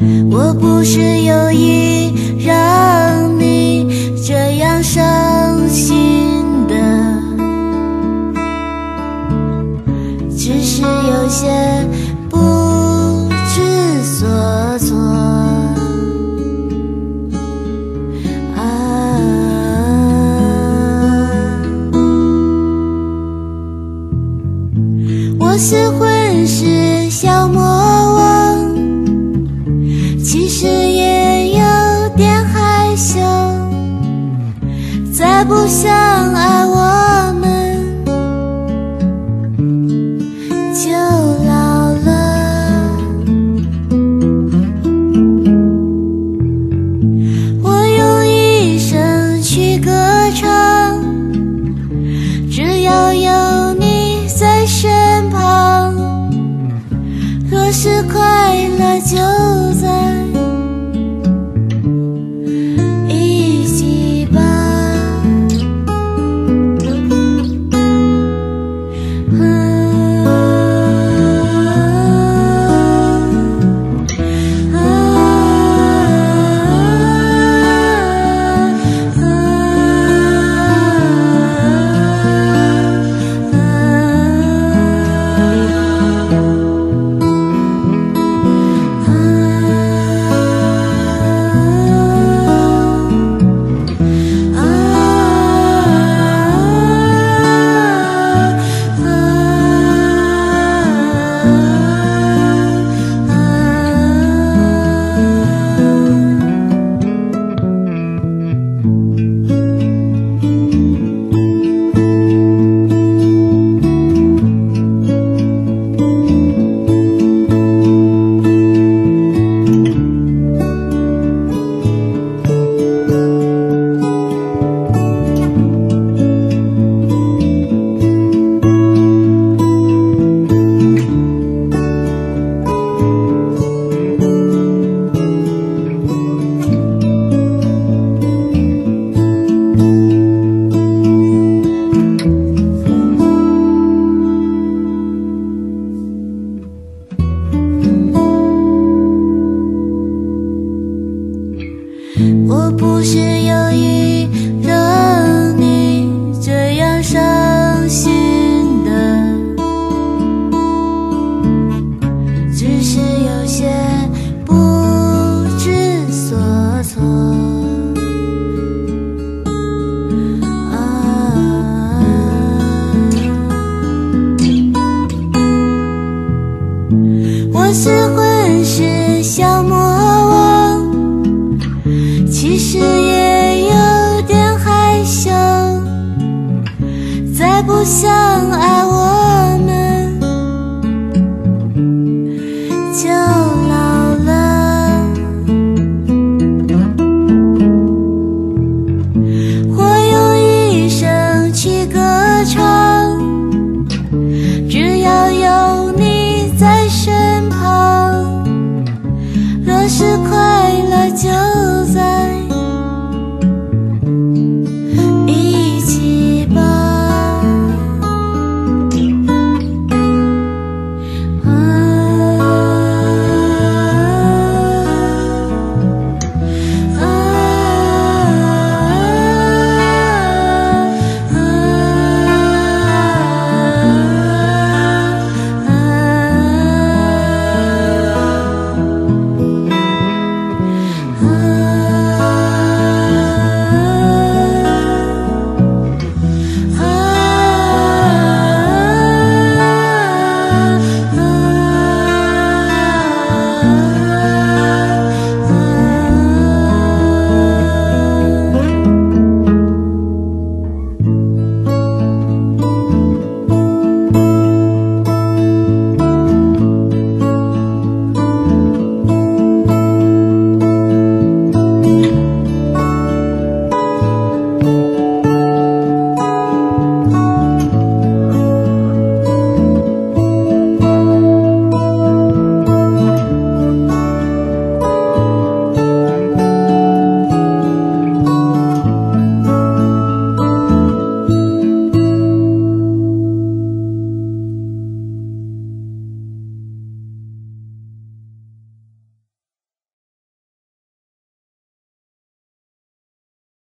我不是有意让你这样伤心的，只是有些不知所措。我是混世小魔王，其实也有点害羞，再不相爱我们就老了。我用一生去歌唱，只要有你在身旁，若是快乐就在一起吧。我不是有意让你这样伤心的，只是有些不知所措。我是混世小魔王，其实也有点害羞，再不相爱我们就老了。我用一生去歌唱，只要有你在身旁，若是快乐就在